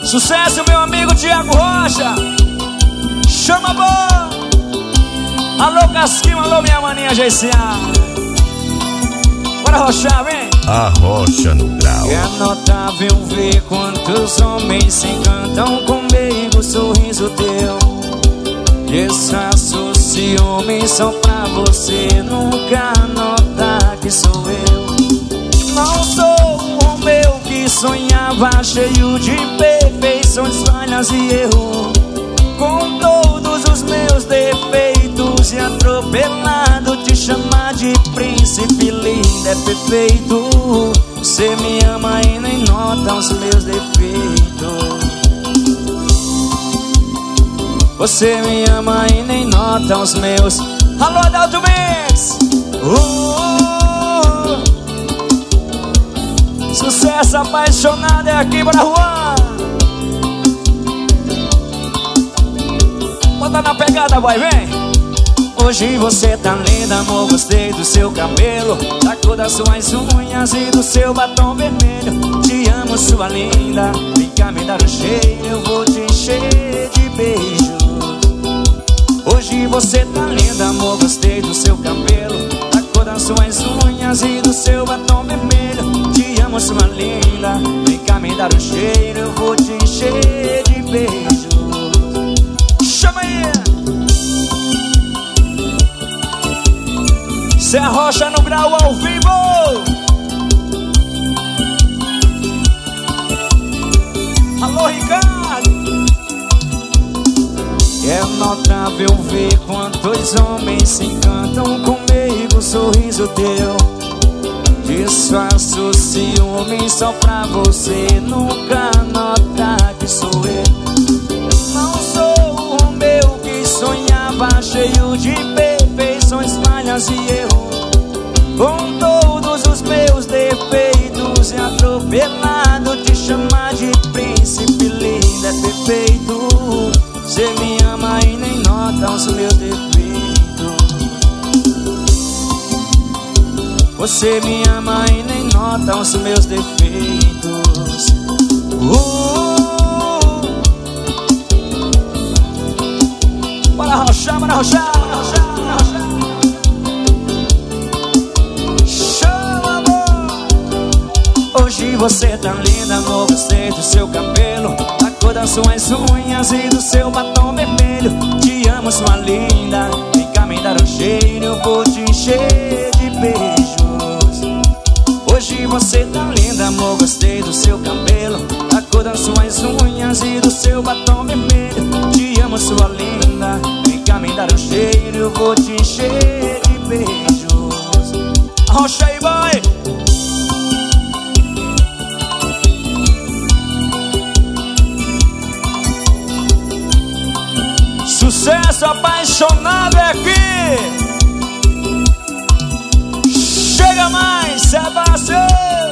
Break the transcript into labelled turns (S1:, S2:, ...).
S1: Sucesso, meu amigo Thiago Rocha. Chama bom. Alô, Casquinho, alô, minha maninha GCA. Bora rochar, vem.
S2: A Rocha no grau.
S1: É notável ver quantos homens se encantam comigo, o sorriso teu. Disfarço ciúme só pra você nunca notar que sou eu. Não sou o Romeu que sonhava, cheio de imperfeições, falhas e erros. Com todos os meus defeitos e atropelado, te chamar de príncipe lindo é perfeito. Você me ama e nem nota os meus defeitos. Você me ama e nem nota os meus. Alô, Adalto Mendes. Sucesso apaixonado é aqui pra Juan. Bota na pegada, vai, vem. Hoje você tá linda, amor, gostei do seu cabelo, da cor das suas unhas e do seu batom vermelho. Te amo, sua linda, vem cá me dar um cheiro, eu vou te encher de beijos. Hoje você tá linda, amor, gostei do seu cabelo, da cor das suas unhas e do seu batom vermelho. Te amo, sua linda, vem cá me dar um cheiro, eu vou te encher de beijos. Chama aí! Zé Rocha no grau ao vivo. Alô, Ricardo. É notável ver quantos homens se encantam comigo, o sorriso teu. Disfarço ciúme só pra você nunca notar que sou eu. Não sou o Romeu que sonhava, cheio de perfeições, falhas e erros. Com todos os meus defeitos e atropelado, te chamar de príncipe lindo é perfeito. Você me ama e nem nota os meus defeitos. Você me ama e nem nota os meus defeitos. Bora rochar, bora rochar, bora rochar, bora rochar. Chama, amor. Hoje você tá linda, amor, gostei do seu cabelo, da cor das suas unhas e do seu batom vermelho. Te amo, sua linda, vem cá me dar um cheiro, eu vou te encher de beijos. Hoje você tá linda, amor, gostei do seu cabelo, da cor das suas unhas e do seu batom vermelho. Te amo, sua linda, vem cá me dar um cheiro, eu vou te encher de beijos. Rocha aí, boy! Sucesso apaixonado é aqui. Chega mais, Sebastião.